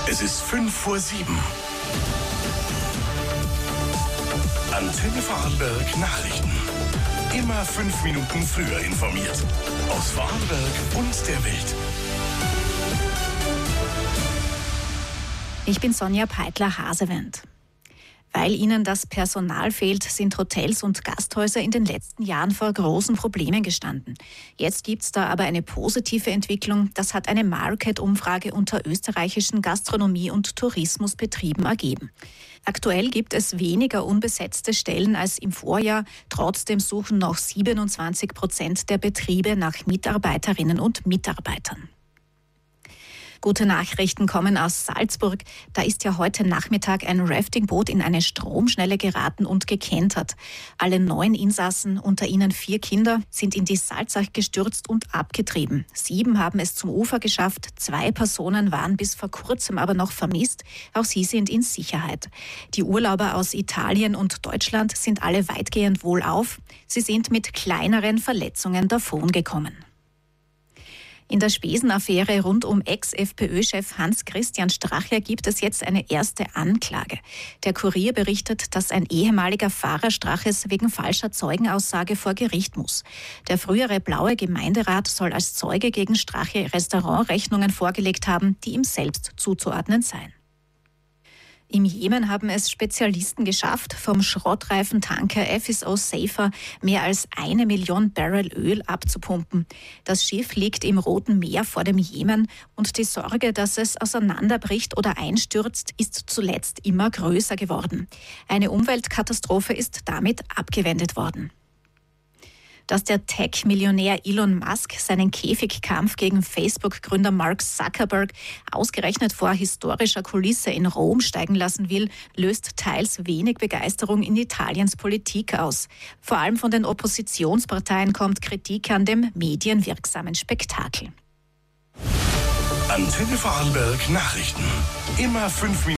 Es ist 5:07 Uhr. Antenne Vorarlberg Nachrichten. Immer 5 Minuten früher informiert. Aus Vorarlberg und der Welt. Ich bin Sonja Peitler-Hasewend. Weil ihnen das Personal fehlt, sind Hotels und Gasthäuser in den letzten Jahren vor großen Problemen gestanden. Jetzt gibt's da aber eine positive Entwicklung. Das hat eine Market-Umfrage unter österreichischen Gastronomie- und Tourismusbetrieben ergeben. Aktuell gibt es weniger unbesetzte Stellen als im Vorjahr. Trotzdem suchen noch 27% der Betriebe nach Mitarbeiterinnen und Mitarbeitern. Gute Nachrichten kommen aus Salzburg. Da ist ja heute Nachmittag ein Raftingboot in eine Stromschnelle geraten und gekentert. Alle 9 Insassen, unter ihnen 4 Kinder, sind in die Salzach gestürzt und abgetrieben. 7 haben es zum Ufer geschafft. 2 Personen waren bis vor kurzem aber noch vermisst. Auch sie sind in Sicherheit. Die Urlauber aus Italien und Deutschland sind alle weitgehend wohlauf. Sie sind mit kleineren Verletzungen davongekommen. In der Spesenaffäre rund um Ex-FPÖ-Chef Hans-Christian Strache gibt es jetzt eine erste Anklage. Der Kurier berichtet, dass ein ehemaliger Fahrer Straches wegen falscher Zeugenaussage vor Gericht muss. Der frühere blaue Gemeinderat soll als Zeuge gegen Strache Restaurantrechnungen vorgelegt haben, die ihm selbst zuzuordnen seien. Im Jemen haben es Spezialisten geschafft, vom Schrottreifentanker FSO Safer mehr als 1 Million Barrel Öl abzupumpen. Das Schiff liegt im Roten Meer vor dem Jemen und die Sorge, dass es auseinanderbricht oder einstürzt, ist zuletzt immer größer geworden. Eine Umweltkatastrophe ist damit abgewendet worden. Dass der Tech-Millionär Elon Musk seinen Käfigkampf gegen Facebook-Gründer Mark Zuckerberg ausgerechnet vor historischer Kulisse in Rom steigen lassen will, löst teils wenig Begeisterung in Italiens Politik aus. Vor allem von den Oppositionsparteien kommt Kritik an dem medienwirksamen Spektakel. Antenne Vorarlberg Nachrichten. Immer 5 Minuten.